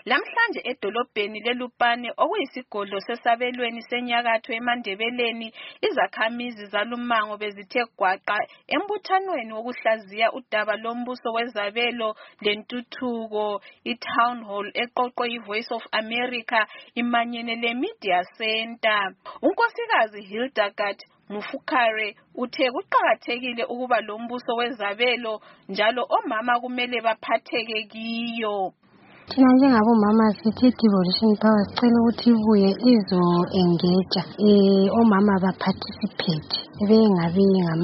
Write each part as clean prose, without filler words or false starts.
Lamhlanje edolobheni leLupane okuyisigodlo sesabelweni senyakatho eMandebeleni izakhamizi zalumango bezithe gwaqa embuthanweni wokuhlaziya udaba lombuso wezabelo lentuthuko iTown Hall eqoqwe iVoice of America imanyene leMedia Center. Unkosikazi Hildegard Mufukare uthe kuqakathekile ukuba lo mbuso wezabelo njalo omama kumele baphatheke kiyo. Thina njengabomama sithi devolution power sicela ukuthi ibuye izo-engager omama ba-participate bengabi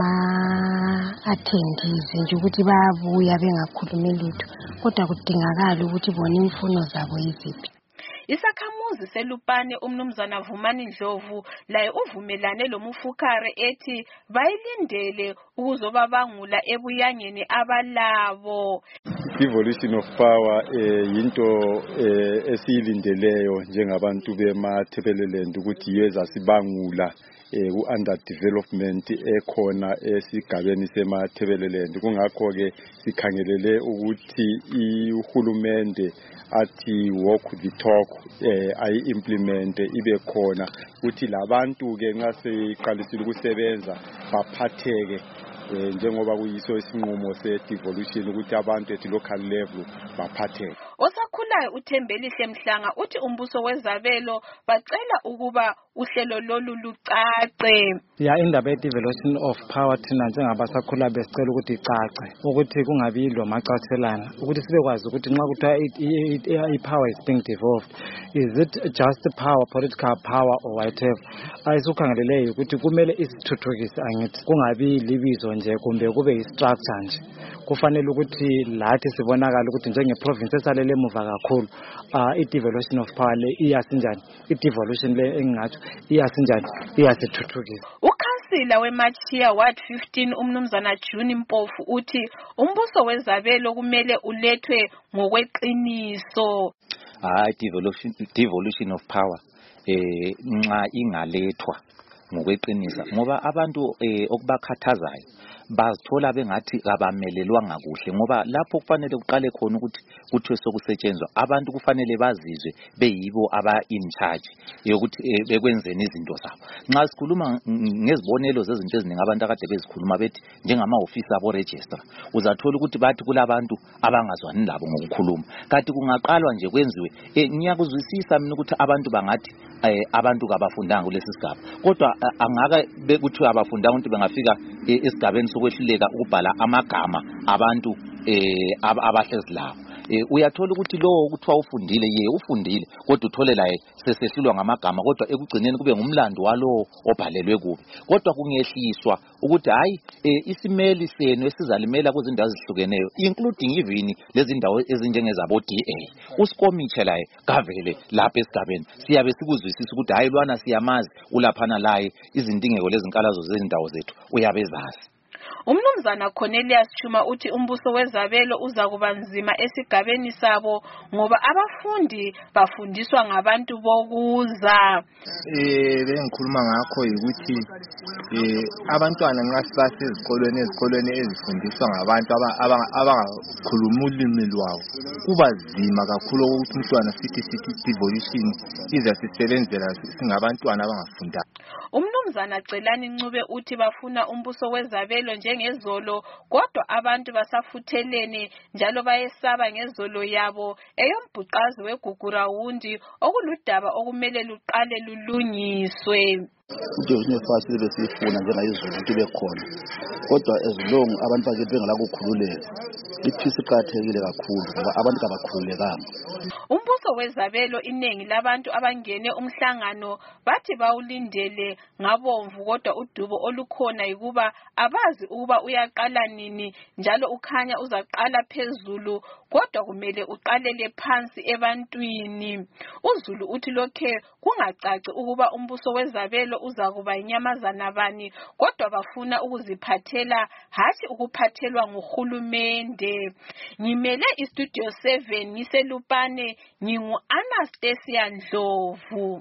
ngama-attendees nje ukuthi bayabuya bengakhulumi lutho kodwa kudingakala ukuthi bona imfuno zabo yiziphi. Isakhamuzi seLupane umnumzana Vumani Ndlovu laye uvumelane loMufukare ethi bayilindele ukuzobabangula ebuyangeni abalabo. Devolution of power yinto esiyilindeleyo njengabantu bemaThebeleland ukuthi yeza sibangula ku-underdevelopment ekhona esigabeni semaThebeleland. Kungakho ke sikhangelele ukuthi uhulumende athi walk the talk ayi-implement ibe khona ukuthi labantu ke nxa seqalisile ukusebenza baphatheke njengoba kuyiso isinqumo se-devolution ukuthi abantu at local level baphatheke. Osakhulayo uThembelihle Mhlanga uthi umbuso wezabelo bacela ukuba uhlelo lolu lucace. Indaba ye-devolution of power thina njengabasakhula besicela ukuthi icace ukuthi kungabi lo macaselana ukuthi sibekwazi ukuthi nxa kuthiwa i-power is being devolved, is it just power, political power or whatever. Ayisukhangeleleyo ukuthi kumele isithuthukise angithi kungabi libizo nje kumbe kube yi-structure nje. Kufanele ukuthi lathi sibonakala ukuthi njenge-province esalele emuva kakhulu i-devolution of power le iyasinjani, i-devolution le engingatsho iyasinjani, iyasithuthukisa. Ukhansila weMachiya Ward 15 umnumzana June Mpofu uthi umbuso wezabelo kumele ulethwe ngokweqiniso. Devolution of power nxa ingalethwa ngokweqiniso ngoba abantu okubakhathazayo bazithola bengathi abamelelwanga kuhle ngoba lapho kufanele kuqale khona ukuthi kuthiwe sokusetshenzwa abantu kufanele bazizwe beyibo aba-in charge yokuthi bekwenzeni izinto zabo. Nxa sikhuluma ngezibonelo zezinto eziningi abantu akade bezikhuluma bethi njengama-ofisi abo-registra uzathola ukuthi bathi kulabantu abangazwani labo ngokukhuluma kanti kungaqalwa nje kwenziwe. Ngiyakuzwisisa mina ukuthi abantu bangathi abantu kabafundanga kulesi sigaba kodwa angaka bekuthiwa abafundanga ukuthi bengafika esigabeni sokwehluleka ukubhala amagama abantu abahlezi labo. Uyathola ukuthi lowo kuthiwa ufundile ufundile kodwa uthole laye sesehlulwa ngamagama kodwa ekugcineni kube ngumlando walowo obhalelwe kubi. Kodwa kungehliswa ukuthi hayi isimeli senu esizalimela kuzindawo ezihlukeneyo including even lezi ndawo ezinjengezabo DA usikomiche laye kavele lapha esigabeni siyabe sikuzwisisa ukuthi hayi lwana siyamazi ulaphana laye izindingeko lezinkalazo zezindawo zethu uyabezazi. Umnumzana Cornelius Chuma uthi umbuso wezabelo uzakuba nzima esigabeni sabo ngoba abafundi bafundiswa ngabantu bokuza. Bengikhuluma ngakho ukuthi abantwana nxa sibasezikolweni ezifundiswa ngabantu abangakhuluma ulimi lwawo kuba nzima kakhulu ukuthi umntwana sithi devolution izasisebenzela singabantwana abangafundanga. Umnumzana Celani Ncube uthi bafuna umbuso wezabelo njengezolo kodwa abantu basafuthelene njalo bayesaba ngezolo yabo eyombhuqazi weGugurawundi okuludaba okumele luqale lulungiswe. Devolution of power besifuna njengayizolo ukuthi bekhona kodwa ezilongu abantu bakithi bengala kukhululeka iphisi iqakathekile kakhulu ngoba abantu abakhululekanga. Umbuso wezabelo inengi labantu abangene umhlangano bathi bawulindele ngabomvu kodwa udubo olukhona yikuba abazi ukuba uyaqala nini njalo ukhanya uzaqala phezulu kodwa kumele uqalele phansi ebantwini. uZulu uthi lokhe kungacaci ukuba umbuso wezabelo uzakuba inyamazana bani kodwa bafuna ukuziphathela hathi ukuphathelwa nguhulumende. Ngimele iStudio 7 ngiseLupane ngingu Anastasia Ndlovu.